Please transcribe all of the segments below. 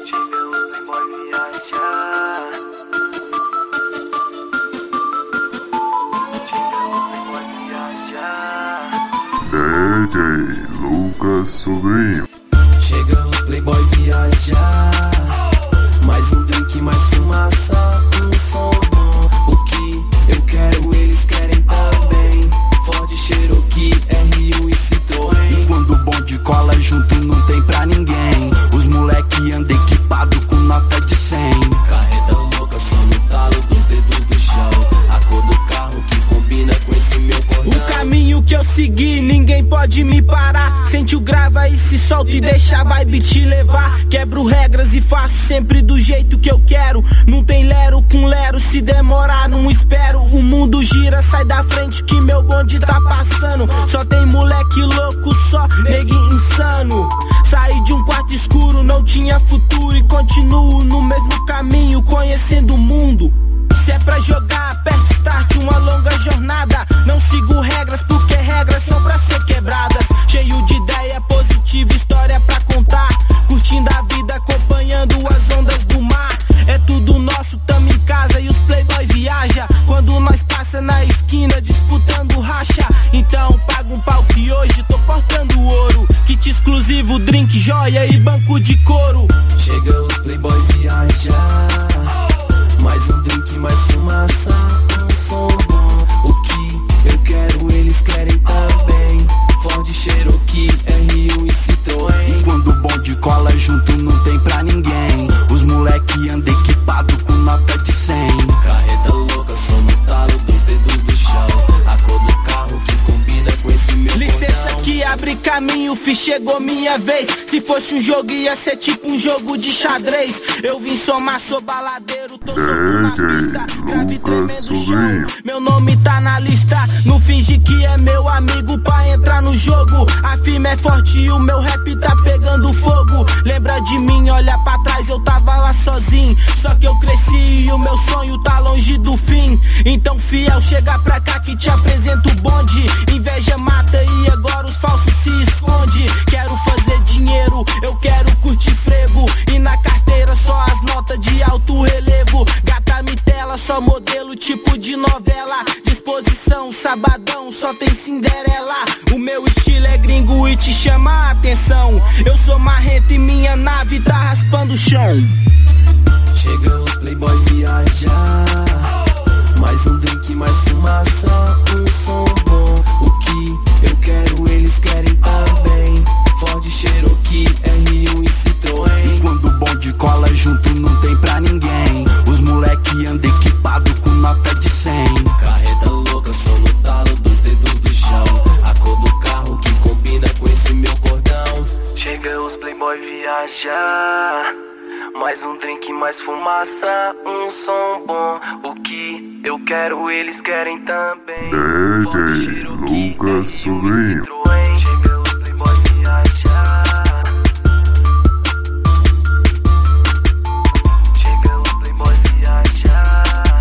DJ Lucas Sobrinho. Chega os playboy viajar, mais um drink, mais fumaça, um som bom. O que eu quero, eles querem também. Ford, Cherokee, R1 e Citroën. E quando o bonde cola junto não tem pra ninguém. Os moleque andam equipado com nota de 100. Carreta louca, só no talo dos dedos do chão. A cor do carro que combina com esse meu cordão. O caminho que eu segui, ninguém pode me parar. Sente o grava e se solta e deixa a vibe te levar. Quebro regras e faço sempre do jeito que eu quero. Não tem lero com lero, se demorar não espero. O mundo gira, sai da frente que meu bonde tá passando. Só tem moleque louco, só neguinho insano. Saí de um quarto escuro, não tinha futuro. E continuo no mesmo caminho, conhecendo o mundo. Se é pra jogar, aperte start, uma longa jornada. Não sigo regras, porque regras são pra ser quebradas. Cheio de ideia positiva, história pra contar. Curtindo a vida, acompanhando as ondas do mar. É tudo nosso, tamo em casa e os playboy viaja. Quando nós passa na esquina, disputando racha. Então paga um pau que hoje tô portando ouro. Kit exclusivo, drink, joia e banco de couro. Chega os playboy viajar, mais um drink, mais fumaça, um som bom. O que eu quero, eles querem também. Ford, Cherokee, R1 e Citroën. E quando o bonde cola junto não tem pra ninguém. Os moleque andam equipado com nota de 100. Carreta louca, só no talo dos dedos do chão. A cor do carro que combina com esse meu Licença cordão. que abre caminho, fi, chegou minha vez. Se fosse um jogo ia ser tipo um jogo de xadrez. Eu vim somar, sou baladeiro, tô solto na pista. Grave tremendo chão, meu nome tá na lista. Não finge que é meu amigo pra entrar no jogo. A firma é forte e o meu rap tá pegando fogo. Lembra de mim, olha pra trás, eu tava lá sozinho. Só que eu cresci e o meu sonho tá longe do fim. Então fiel, chega pra cá que te apresento o bonde. Inveja mata e agora os falsos se esconde. Quero fazer dinheiro, eu quero curtir frevo. E na carteira só as notas de alto relevo. Gata me tela, só modelo tipo de novela. Disposição, sabadão, só tem Cinderela. O meu estilo é gringo e te chama a atenção. Eu sou marrento e minha nave tá raspando o chão. Chega os playboy viajar, mais um drink, mais fumaça, um som bom. O que eu quero, eles querem também. Ford, Cherokee, R1 e Citroën. E quando o bonde cola junto não tem pra ninguém. Os moleque andam equipado com nota de 100. Carreta louca, só no talo dos dedos do chão. A cor do carro que combina com esse meu cordão. Chega os playboy viajar, mais um drink, mais fumaça, um som bom. O que eu quero, eles querem também. DJ Lucas Sobrinho. Chega os playboy viajar, chega os playboy viajar,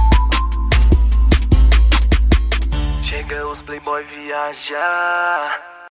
chega os playboy viajar.